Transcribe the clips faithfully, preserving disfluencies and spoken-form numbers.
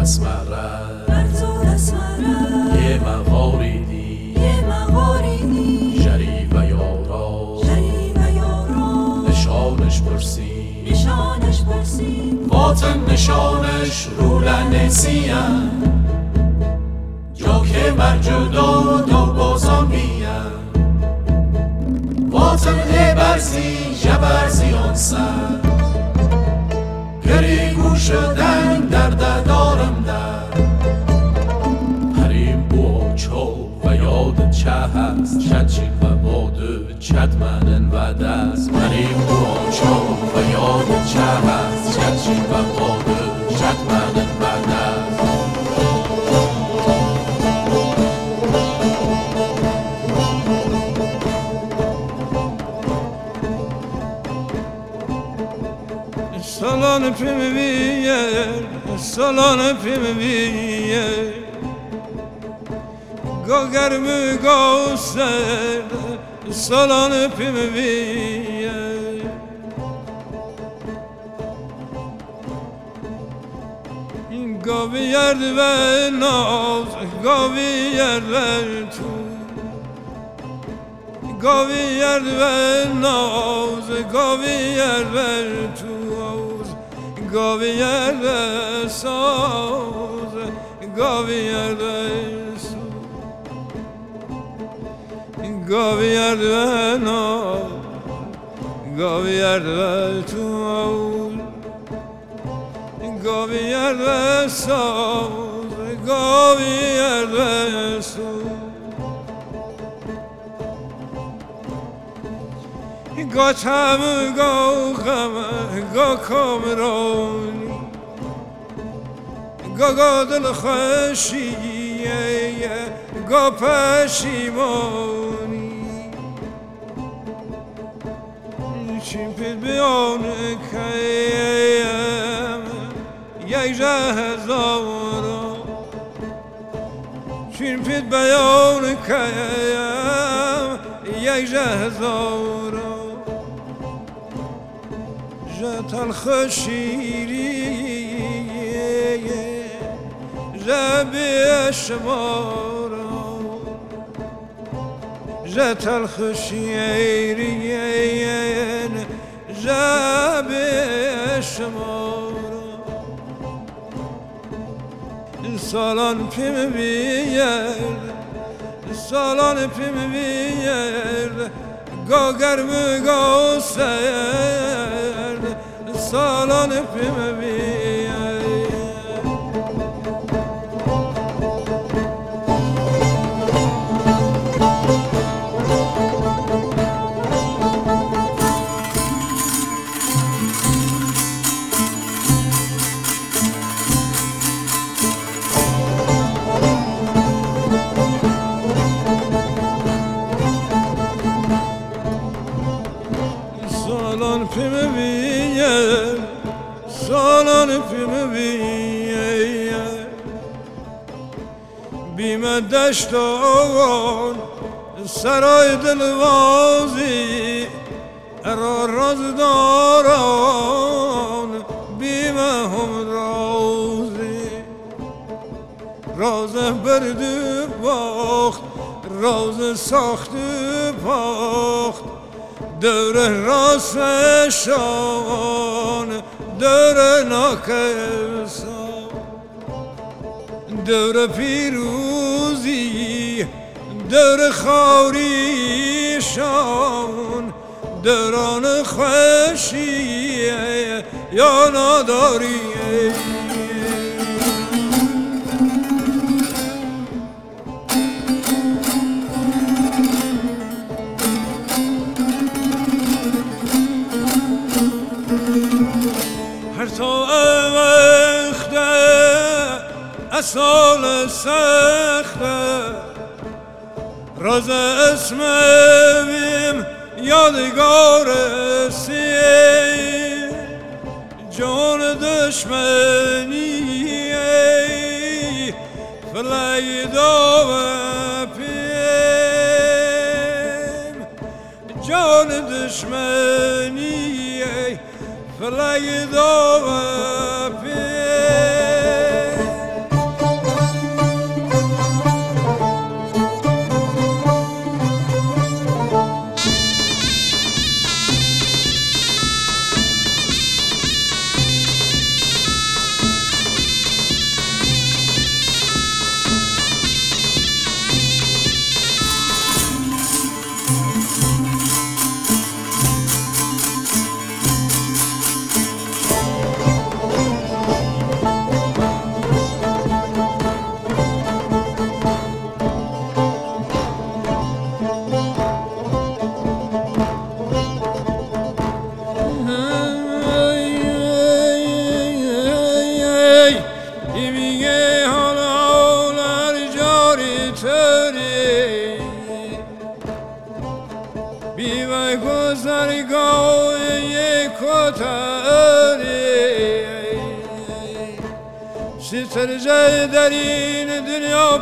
اسمرد بر تو اسمرد یه مغاریدی یه مغاریدی جری و یارا جری و یارا نشانش پرسی نشانش پرسی واتن نشانش رو لنسیم جا که مرجدا دو بازان بیم واتن ای برزی جبرزی آن سر گری گوش دن درد دارم در حریم بو چو و یاد چه هست چچی و باده چد منن و دست حریم بو چو و یاد چه هست چچی و باده چد منن و دست Salon pimiye, salon pimiye, gogar mu goser, salon pimiye. Gavi yerd ve naz, gavi yerler tu. Gavi yerd ve naz, gavi yerler tu. گاوی یرده ساز گاوی یرده ساز گاوی یرده ناز گاوی یرده تو گاوی یرده ساز گاوی یرده ساز گا تم گا غم گا کامرانی گا گا دل خوشیه گا پشیمانی چین پید بیان کیم یک هزارا چین پید بیان کیم یک هزارا تلخ شیری جبی شمارا تلخ شیری جبی شمارا سالان پیم بیر سالان پیم بیر گاگر مو گوسر سالان پیم بیر سالان پیم بیر سالان پیم بیر بیم دشت آوان سرای دلوازی ارا رازداران بیم هم رازی راز برد باخت راز ساخت پاخت دور راستشان دور ناکسان دور پیروزی دور خاوریشان دوران خوشیه یا ناداریه سال سخته راز اسم بیم یادگار سیه جان دشمنی فلیدا و پیم جان دشمنی فلیدا و پیم گذرگاه کتری سترجه در این دنیا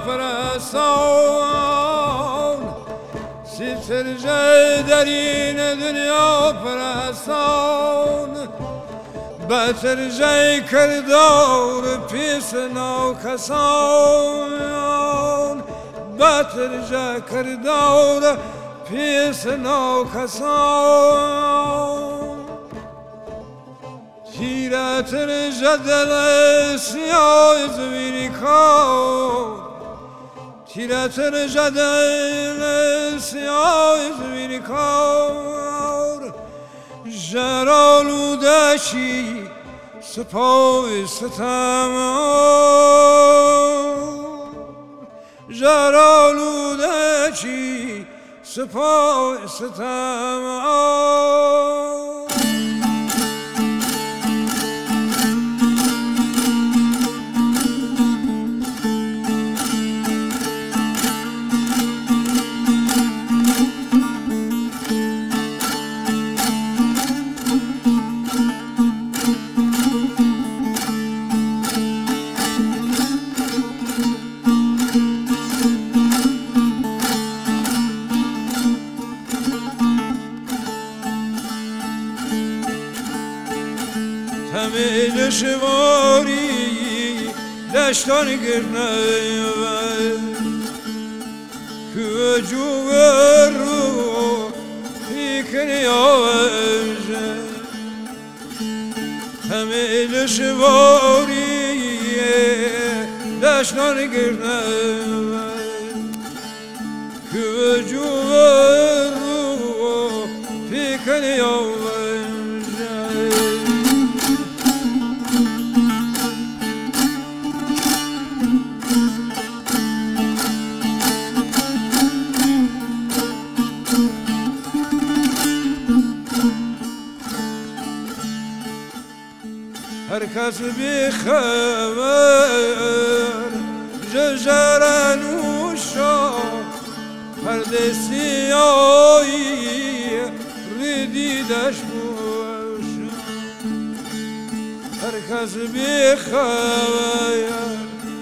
پرستان سترجه در این دنیا پرستان بترجه کردار پیس نو کسان بترجه کردار پیس نو کسان تیره ترجه دل سیاه زمینی کن تیره ترجه دل سیاه زمینی کن جرالوده چی سپای ستم جرالوده چی سپای ستم همه شواری دشتان گرنه که جوه رو پیکنی آوشه همه شواری دشتان گرنه که جوه رو پیکنی آوشه هر کس بی خبر ججرن و شا پرده سیایی ریدیدش باش هر کس بی خبر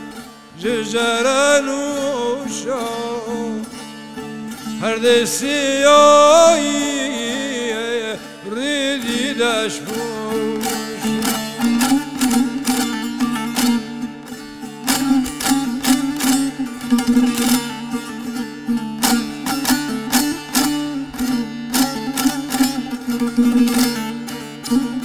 ججرن و شا پرده سیایی ریدیدش باش Thank you.